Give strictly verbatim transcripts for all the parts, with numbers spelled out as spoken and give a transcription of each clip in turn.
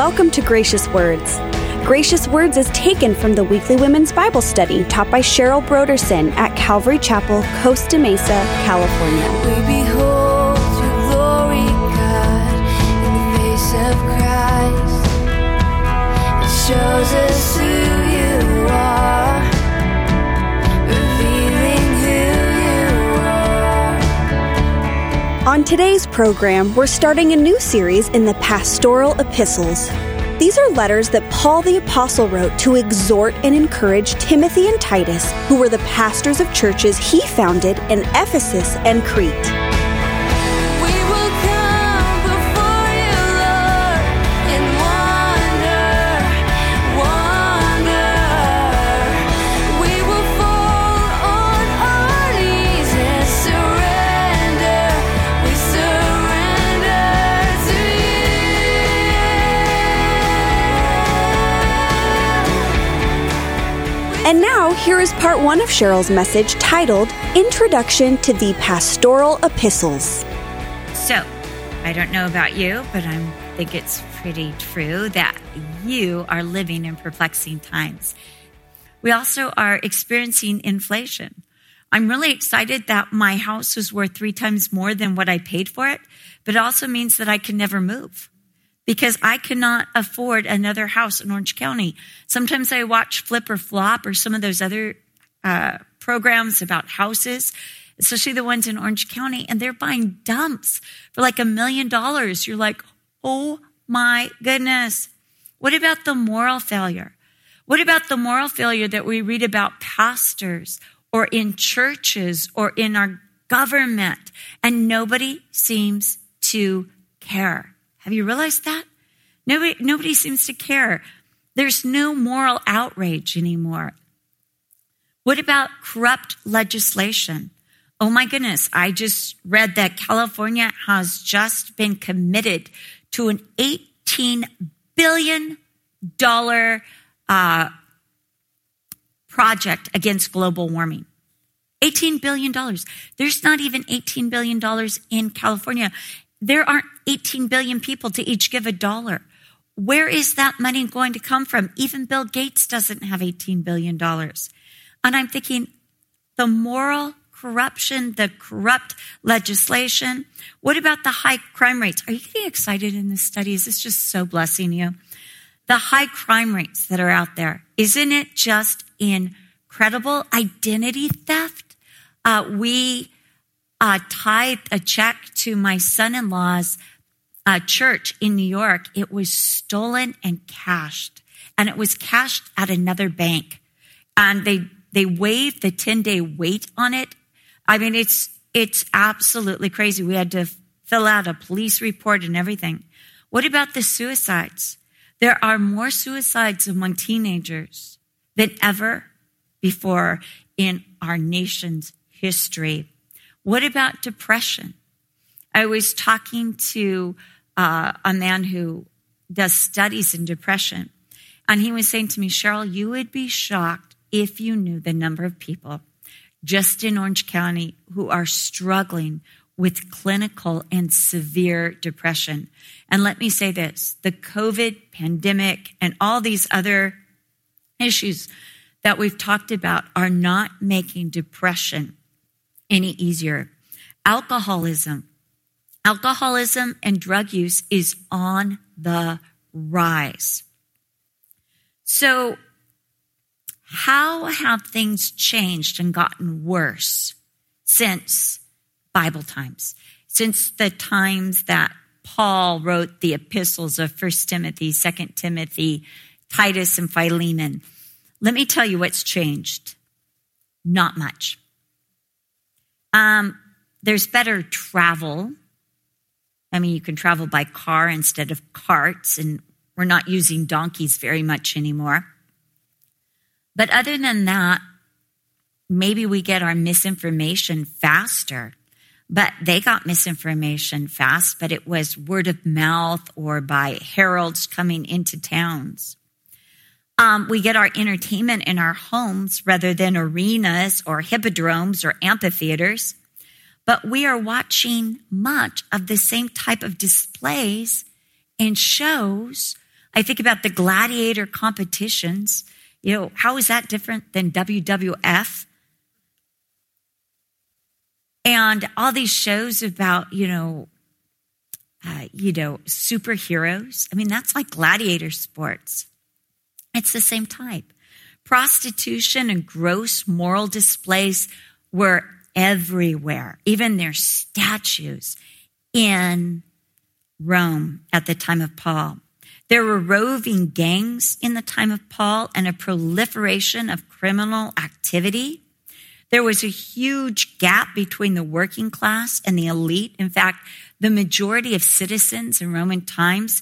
welcome to Gracious Words. Gracious Words is taken from the weekly women's Bible study taught by Cheryl Broderson at Calvary Chapel, Costa Mesa, California. We behold your glory, God, in the face of Christ. It shows us who you are, revealing who you are. On today's program, we're starting a new series in the Pastoral Epistles. These are letters that Paul the Apostle wrote to exhort and encourage Timothy and Titus, who were the pastors of churches he founded in Ephesus and Crete. We will come before you, Lord, in wonder, wonder. We will fall on our knees and surrender. We surrender to you. And now, here is part one of Cheryl's message titled Introduction to the Pastoral Epistles. So, I don't know about you, but I think it's pretty true that you are living in perplexing times. We also are experiencing inflation. I'm really excited that my house was worth three times more than what I paid for it, but it also means that I can never move because I cannot afford another house in Orange County. Sometimes I watch Flip or Flop or some of those other uh, programs about houses, especially the ones in Orange County, and they're buying dumps for like a million dollars. You're like, oh my goodness. What about the moral failure? What about the moral failure that we read about pastors or in churches or in our government, and nobody seems to care? Have you realized that? Nobody, nobody seems to care. There's no moral outrage anymore. What about corrupt legislation? Oh my goodness, I just read that California has just been committed to an eighteen billion dollars uh, project against global warming. eighteen billion dollars. There's not even eighteen billion dollars in California. There aren't eighteen billion people to each give a dollar. Where is that money going to come from? Even Bill Gates doesn't have eighteen billion dollars. And I'm thinking, the moral corruption, the corrupt legislation. What about the high crime rates? Are you getting excited in this study? Is this just so blessing you? The high crime rates that are out there. Isn't it just incredible? Identity theft. Uh, we uh, tithed a check to my son-in-law's uh, church in New York. It was stolen and cashed. And it was cashed at another bank. And they They waived the ten-day wait on it. I mean, it's it's absolutely crazy. We had to fill out a police report and everything. What about the suicides? There are more suicides among teenagers than ever before in our nation's history. What about depression? I was talking to uh, a man who does studies in depression, and he was saying to me, Cheryl, you would be shocked if you knew the number of people just in Orange County who are struggling with clinical and severe depression. And let me say this, the COVID pandemic and all these other issues that we've talked about are not making depression any easier. Alcoholism. Alcoholism and drug use is on the rise. So, how have things changed and gotten worse since Bible times? Since the times that Paul wrote the epistles of First Timothy, Second Timothy, Titus, and Philemon. Let me tell you what's changed. Not much. Um, there's better travel. I mean, you can travel by car instead of carts, and we're not using donkeys very much anymore. But other than that, maybe we get our misinformation faster. But they got misinformation fast, but it was word of mouth or by heralds coming into towns. Um, we get our entertainment in our homes rather than arenas or hippodromes or amphitheaters. But we are watching much of the same type of displays and shows I think about the gladiator competitions. You know, how is that different than W W F? And all these shows about, you know, uh, you know, superheroes. I mean, that's like gladiator sports. It's the same type. Prostitution and gross moral displays were everywhere, even their statues in Rome at the time of Paul. There were roving gangs in the time of Paul and a proliferation of criminal activity. There was a huge gap between the working class and the elite. In fact, the majority of citizens in Roman times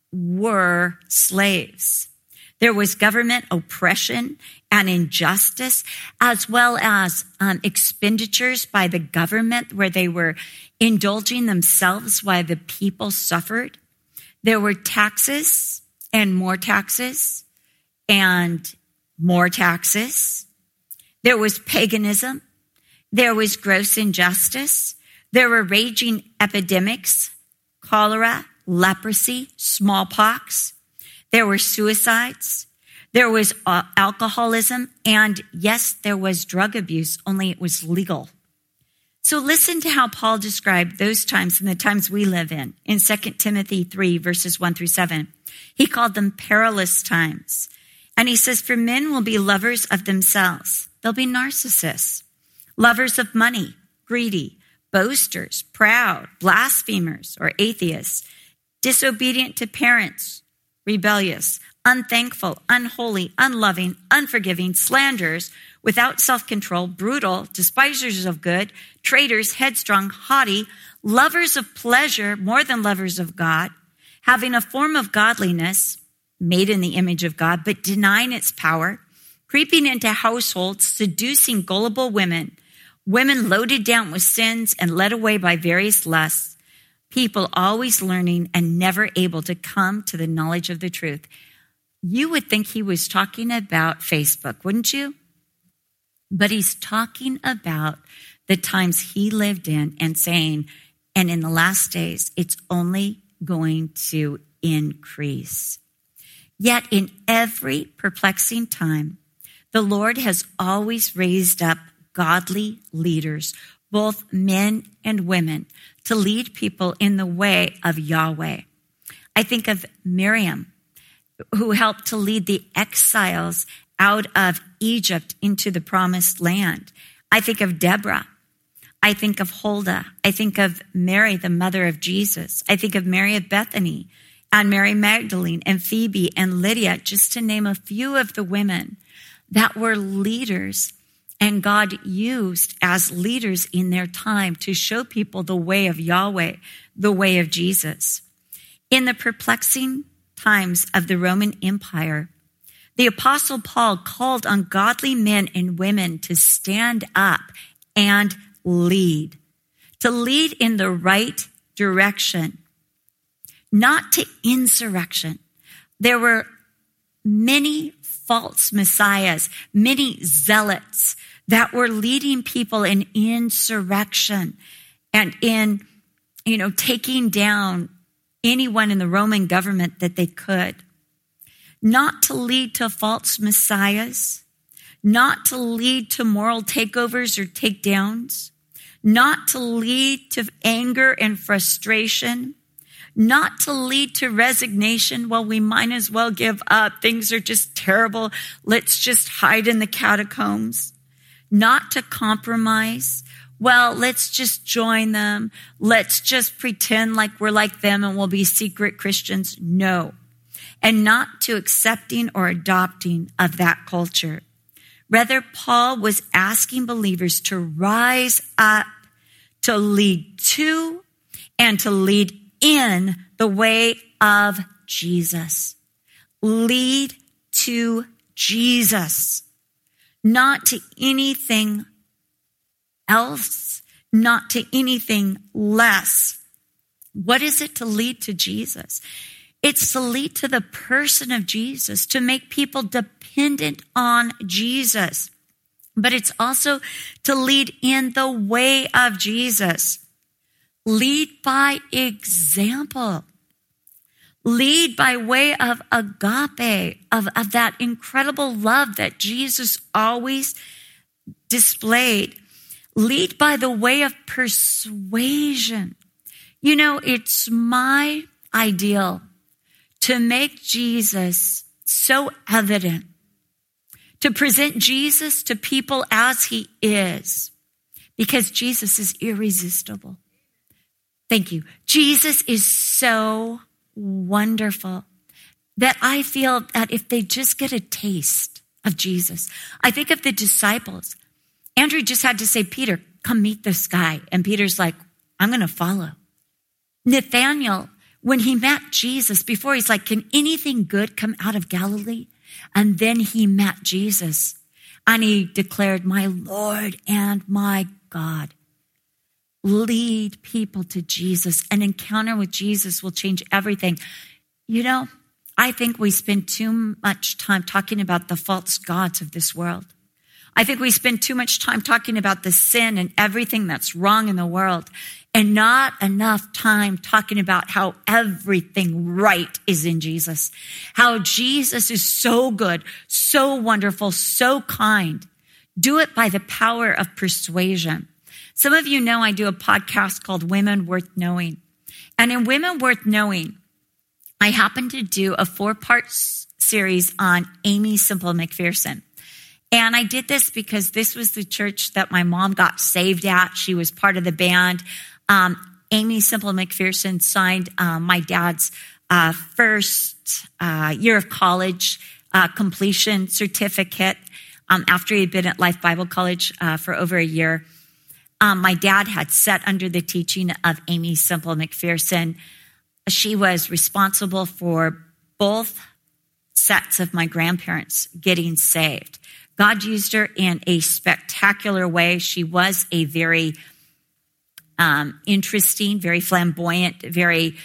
were slaves. There was government oppression and injustice, as well as um, expenditures by the government where they were indulging themselves while the people suffered. There were taxes and more taxes and more taxes. There was paganism. There was gross injustice. There were raging epidemics, cholera, leprosy, smallpox. There were suicides. There was uh, alcoholism. And yes, there was drug abuse, only it was legal. So listen to how Paul described those times and the times we live in. In Second Timothy three, verses one through seven, he called them perilous times. And he says, for men will be lovers of themselves. They'll be narcissists, lovers of money, greedy, boasters, proud, blasphemers, or atheists, disobedient to parents, rebellious, unthankful, unholy, unloving, unforgiving, slanderers, without self-control, brutal, despisers of good, traitors, headstrong, haughty, lovers of pleasure more than lovers of God, having a form of godliness, made in the image of God, but denying its power, creeping into households, seducing gullible women, women loaded down with sins and led away by various lusts, people always learning and never able to come to the knowledge of the truth. You would think he was talking about Facebook, wouldn't you? But he's talking about the times he lived in and saying, and in the last days, it's only going to increase. Yet in every perplexing time, the Lord has always raised up godly leaders, both men and women, to lead people in the way of Yahweh. I think of Miriam, who helped to lead the exiles out of Egypt into the promised land. I think of Deborah. I think of Huldah. I think of Mary, the mother of Jesus. I think of Mary of Bethany and Mary Magdalene and Phoebe and Lydia, just to name a few of the women that were leaders and God used as leaders in their time to show people the way of Yahweh, the way of Jesus. In the perplexing times of the Roman Empire, the Apostle Paul called on godly men and women to stand up and lead, to lead in the right direction, not to insurrection. There were many false messiahs, many zealots that were leading people in insurrection and in, you know, taking down anyone in the Roman government that they could. Not to lead to false messiahs, not to lead to moral takeovers or takedowns, not to lead to anger and frustration, not to lead to resignation. Well, we might as well give up. Things are just terrible. Let's just hide in the catacombs. Not to compromise. Well, let's just join them. Let's just pretend like we're like them and we'll be secret Christians. No. And not to accepting or adopting of that culture. Rather, Paul was asking believers to rise up, to lead to, and to lead in the way of Jesus. Lead to Jesus, not to anything else, not to anything less. What is it to lead to Jesus? It's to lead to the person of Jesus, to make people dependent on Jesus. But it's also to lead in the way of Jesus. Lead by example. Lead by way of agape, of, of that incredible love that Jesus always displayed. Lead by the way of persuasion. You know, it's my ideal to make Jesus so evident, to present Jesus to people as he is, because Jesus is irresistible. Thank you. Jesus is so wonderful that I feel that if they just get a taste of Jesus, I think of the disciples. Andrew just had to say, Peter, come meet this guy. And Peter's like, I'm going to follow. Nathanael, when he met Jesus before, he's like, can anything good come out of Galilee? And then he met Jesus and he declared, my Lord and my God. Lead people to Jesus. An encounter with Jesus will change everything. You know, I think we spend too much time talking about the false gods of this world. I think we spend too much time talking about the sin and everything that's wrong in the world, and not enough time talking about how everything right is in Jesus. How Jesus is so good, so wonderful, so kind. Do it by the power of persuasion. Some of you know I do a podcast called Women Worth Knowing. And in Women Worth Knowing, I happen to do a four-part series on Aimee Semple McPherson. And I did this because this was the church that my mom got saved at. She was part of the band. Um, Aimee Semple McPherson signed uh, my dad's uh, first uh, year of college uh, completion certificate um, after he had been at Life Bible College uh, for over a year. Um, my dad had sat under the teaching of Aimee Semple McPherson. She was responsible for both sets of my grandparents getting saved. God used her in a spectacular way. She was a very um, interesting, very flamboyant, very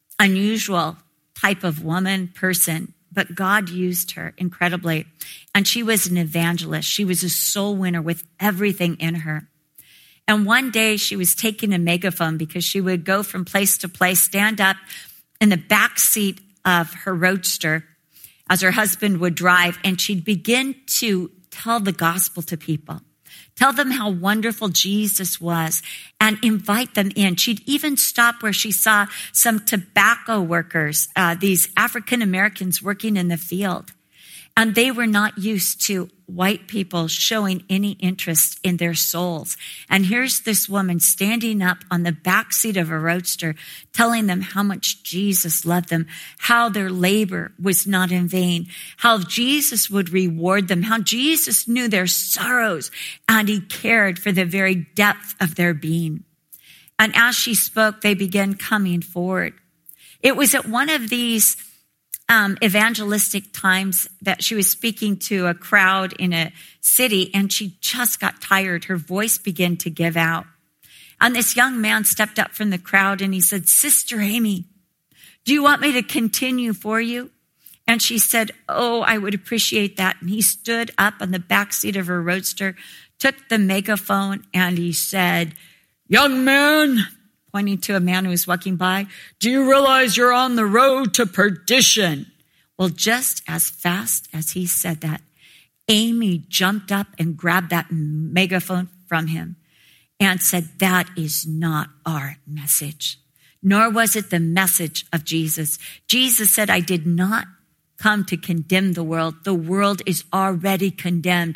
unusual type of woman, person, but God used her incredibly. And she was an evangelist. She was a soul winner with everything in her. And one day she was taking a megaphone because she would go from place to place, stand up in the back seat of her roadster as her husband would drive, and she'd begin to tell the gospel to people. Tell them how wonderful Jesus was and invite them in. She'd even stop where she saw some tobacco workers, uh, these African Americans working in the field. And they were not used to white people showing any interest in their souls. And here's this woman standing up on the back seat of a roadster, telling them how much Jesus loved them, how their labor was not in vain, how Jesus would reward them, how Jesus knew their sorrows, and he cared for the very depth of their being. And as she spoke, they began coming forward. It was at one of these Um, evangelistic times that she was speaking to a crowd in a city, and she just got tired. Her voice began to give out. And this young man stepped up from the crowd and he said, Sister Aimee, do you want me to continue for you? And she said, oh, I would appreciate that. And he stood up on the back seat of her roadster, took the megaphone, and he said, young man, pointing to a man who was walking by, do you realize you're on the road to perdition? Well, just as fast as he said that, Aimee jumped up and grabbed that megaphone from him and said, that is not our message, nor was it the message of Jesus. Jesus said, I did not come to condemn the world. The world is already condemned.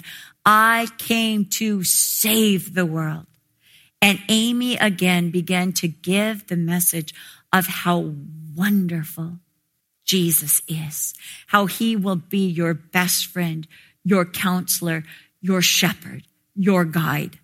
I came to save the world. And Aimee again began to give the message of how wonderful Jesus is, how he will be your best friend, your counselor, your shepherd, your guide.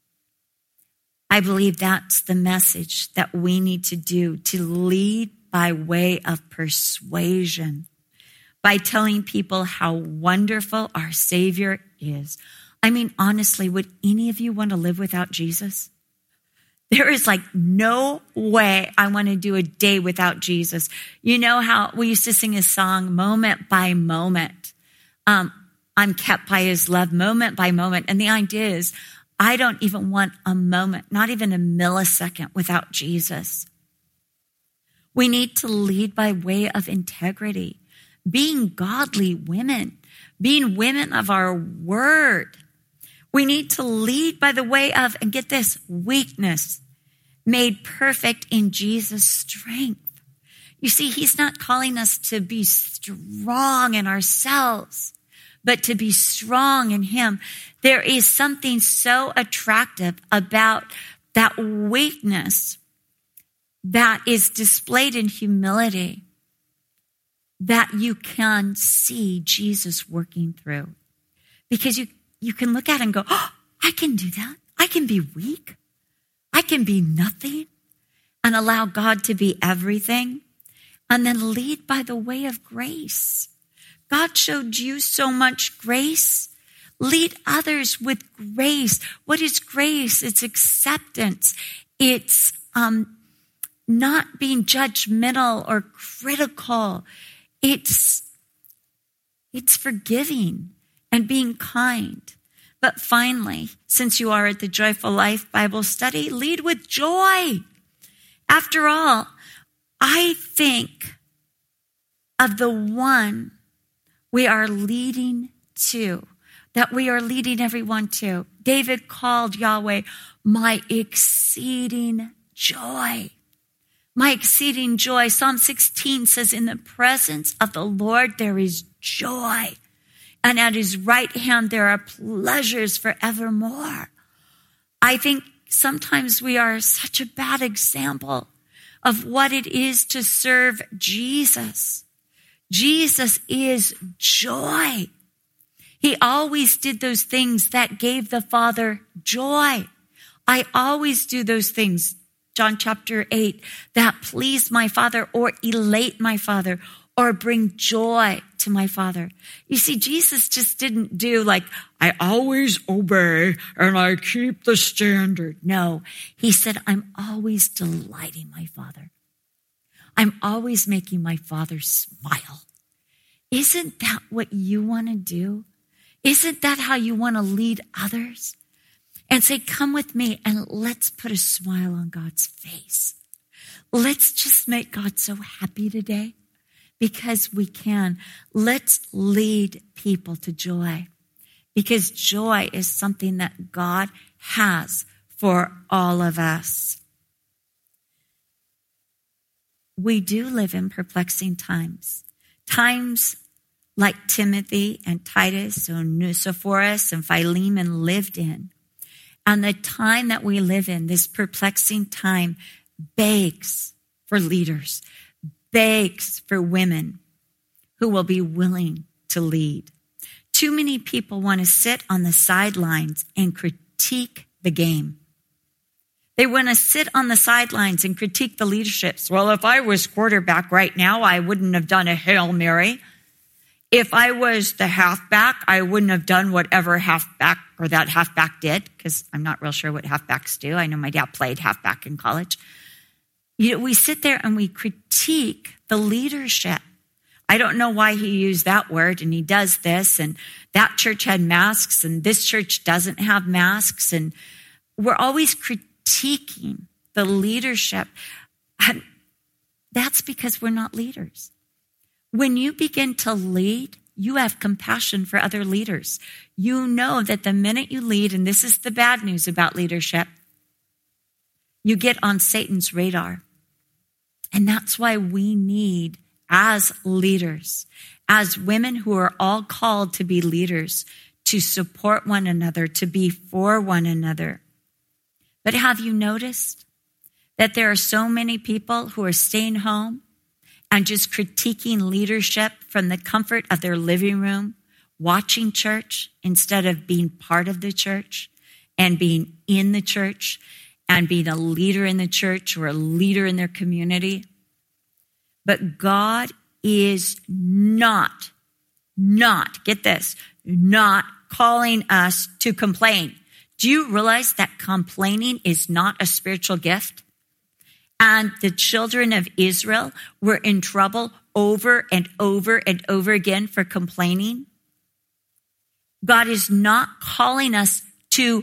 I believe that's the message that we need to do, to lead by way of persuasion, by telling people how wonderful our Savior is. I mean, honestly, would any of you want to live without Jesus? There is like no way I want to do a day without Jesus. You know how we used to sing a song, moment by moment. Um, I'm kept by his love, moment by moment. And the idea is, I don't even want a moment, not even a millisecond without Jesus. We need to lead by way of integrity, being godly women, being women of our word. We need to lead by the way of, and get this, weakness, made perfect in Jesus' strength. You see, he's not calling us to be strong in ourselves, but to be strong in him. There is something so attractive about that weakness that is displayed in humility that you can see Jesus working through. Because you, you can look at it and go, oh, I can do that. I can be weak. I can be nothing and allow God to be everything. And then lead by the way of grace. God showed you so much grace. Lead others with grace. What is grace? It's acceptance. It's um, not being judgmental or critical. It's, it's forgiving and being kind. But finally, since you are at the Joyful Life Bible Study, lead with joy. After all, I think of the one we are leading to, that we are leading everyone to. David called Yahweh my exceeding joy. My exceeding joy. Psalm sixteen says, in the presence of the Lord there is joy, and at his right hand there are pleasures forevermore. I think sometimes we are such a bad example of what it is to serve Jesus. Jesus is joy. He always did those things that gave the Father joy. I always do those things, John chapter eight, that please my Father or elate my Father or bring joy to my Father. You see, Jesus just didn't do like, I always obey and I keep the standard. No, he said, I'm always delighting my Father. I'm always making my Father smile. Isn't that what you want to do? Isn't that how you want to lead others? And say, come with me and let's put a smile on God's face. Let's just make God so happy today because we can. Let's lead people to joy because joy is something that God has for all of us. We do live in perplexing times. Times like Timothy and Titus and Nicephorus and Philemon lived in. And the time that we live in, this perplexing time, begs for leaders, begs for women who will be willing to lead. Too many people want to sit on the sidelines and critique the game. They want to sit on the sidelines and critique the leaderships. Well, if I was quarterback right now, I wouldn't have done a Hail Mary. If I was the halfback, I wouldn't have done whatever halfback or that halfback did, because I'm not real sure what halfbacks do. I know my dad played halfback in college. You know, we sit there and we critique the leadership. I don't know why he used that word, and he does this, and that church had masks, and this church doesn't have masks, and we're always critiquing the leadership. And that's because we're not leaders. When you begin to lead, you have compassion for other leaders. You know that the minute you lead, and this is the bad news about leadership, you get on Satan's radar. And that's why we need, as leaders, as women who are all called to be leaders, to support one another, to be for one another. But have you noticed that there are so many people who are staying home and just critiquing leadership from the comfort of their living room, watching church instead of being part of the church and being in the church and being a leader in the church or a leader in their community? But God is not, not, get this, not calling us to complain. Do you realize that complaining is not a spiritual gift? And the children of Israel were in trouble over and over and over again for complaining. God is not calling us to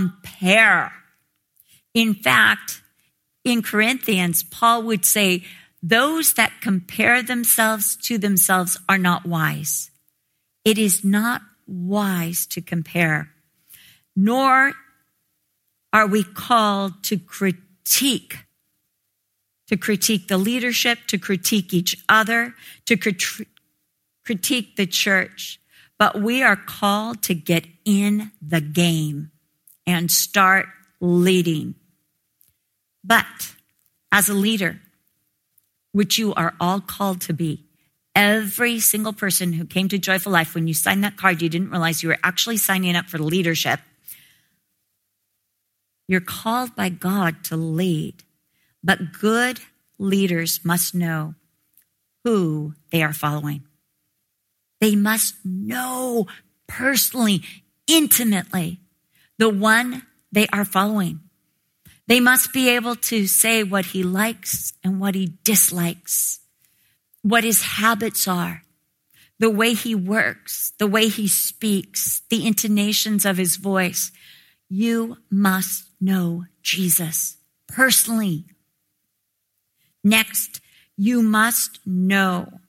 compare. In fact, in Corinthians, Paul would say, Those that compare themselves to themselves are not wise. It is not wise to compare, nor are we called to critique, to critique the leadership, to critique each other, to crit- critique the church. But we are called to get in the game and start leading. But as a leader, which you are all called to be, every single person who came to Joyful Life, when you signed that card, you didn't realize you were actually signing up for leadership. You're called by God to lead, but good leaders must know who they are following. They must know personally, intimately, the one they are following. They must be able to say what he likes and what he dislikes, what his habits are, the way he works, the way he speaks, the intonations of his voice. You must know Jesus personally. Next, you must know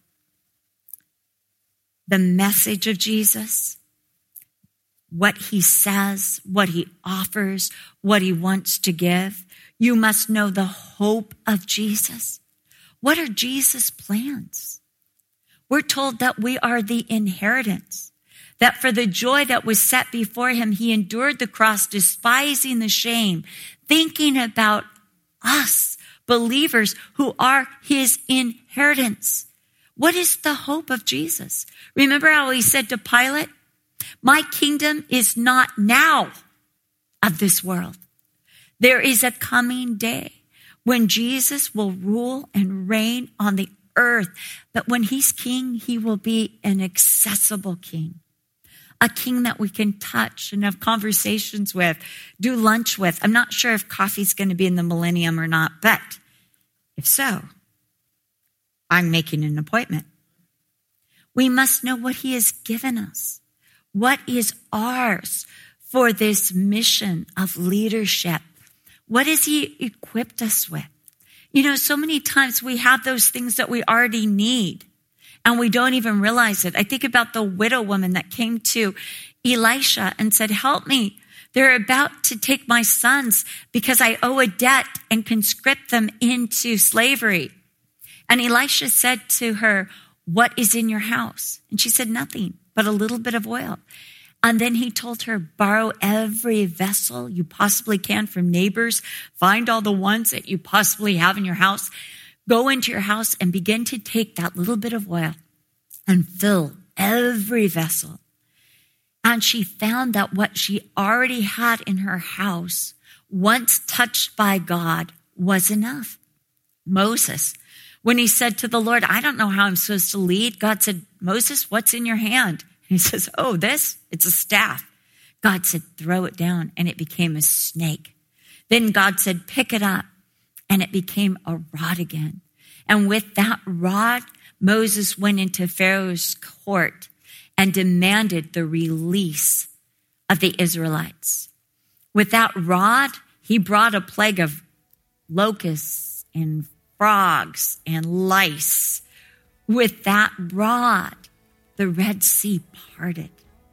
the message of Jesus, what he says, what he offers, what he wants to give. You must know the hope of Jesus. What are Jesus' plans? We're told that we are the inheritance, that for the joy that was set before him, he endured the cross, despising the shame, thinking about us, believers who are his inheritance. What is the hope of Jesus? Remember how he said to Pilate, my kingdom is not now of this world. There is a coming day when Jesus will rule and reign on the earth. But when he's king, he will be an accessible king, a king that we can touch and have conversations with, do lunch with. I'm not sure if coffee's going to be in the millennium or not, but if so, I'm making an appointment. We must know what he has given us, what is ours for this mission of leadership. What has he equipped us with? You know, so many times we have those things that we already need and we don't even realize it. I think about the widow woman that came to Elisha and said, help me. They're about to take my sons because I owe a debt and conscript them into slavery. And Elisha said to her, what is in your house? And she said, nothing but a little bit of oil. And then he told her, borrow every vessel you possibly can from neighbors. Find all the ones that you possibly have in your house. Go into your house and begin to take that little bit of oil and fill every vessel. And she found that what she already had in her house, once touched by God, was enough. Moses, when he said to the Lord, I don't know how I'm supposed to lead, God said, Moses, what's in your hand? And he says, oh, this, it's a staff. God said, throw it down, and it became a snake. Then God said, pick it up, and it became a rod again. And with that rod, Moses went into Pharaoh's court and demanded the release of the Israelites. With that rod, he brought a plague of locusts and frogs and lice. With that rod, the Red Sea parted.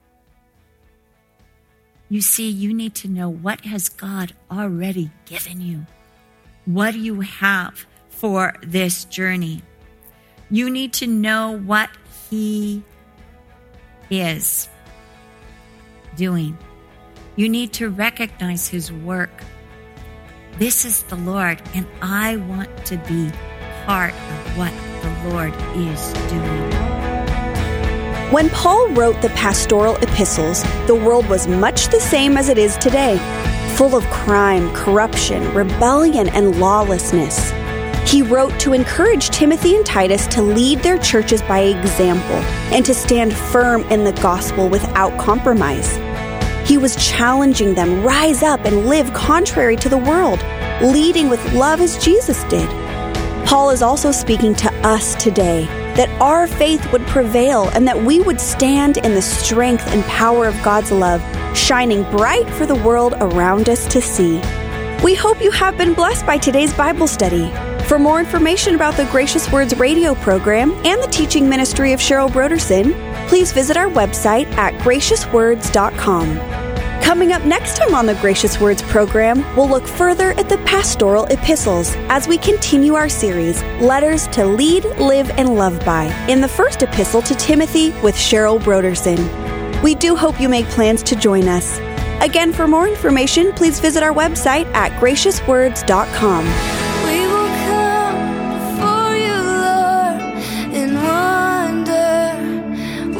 You see, you need to know, what has God already given you? What do you have for this journey? You need to know what he is doing. You need to recognize his work. This is the Lord, and I want to be part of what the Lord is doing. When Paul wrote the pastoral epistles, the world was much the same as it is today, full of crime, corruption, rebellion, and lawlessness. He wrote to encourage Timothy and Titus to lead their churches by example and to stand firm in the gospel without compromise. He was challenging them, rise up and live contrary to the world, leading with love as Jesus did. Paul is also speaking to us today, that our faith would prevail and that we would stand in the strength and power of God's love, shining bright for the world around us to see. We hope you have been blessed by today's Bible study. For more information about the Gracious Words radio program and the teaching ministry of Cheryl Broderson, please visit our website at gracious words dot com. Coming up next time on the Gracious Words program, we'll look further at the pastoral epistles as we continue our series, Letters to Lead, Live, and Love By, in the first epistle to Timothy with Cheryl Broderson. We do hope you make plans to join us. Again, for more information, please visit our website at gracious words dot com. We will come before you, Lord, and wonder,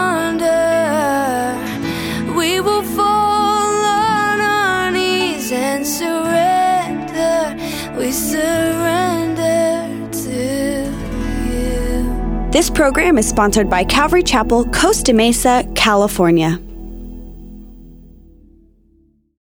wonder. We will fall on our knees and surrender. We surrender to you. This program is sponsored by Calvary Chapel, Costa Mesa, California.